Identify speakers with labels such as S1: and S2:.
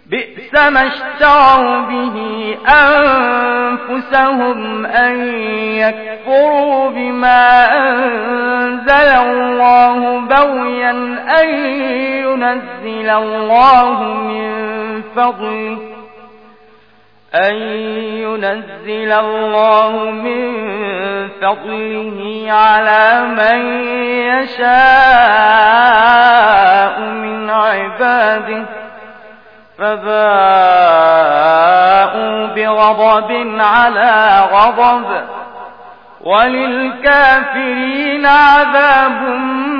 S1: بئس ما اشتروا به أنفسهم أن يكفروا بما أنزل الله بغيا أن ينزل الله من فضله على من يشاء من عباده فباءوا بغضب على غضب وللكافرين عذاب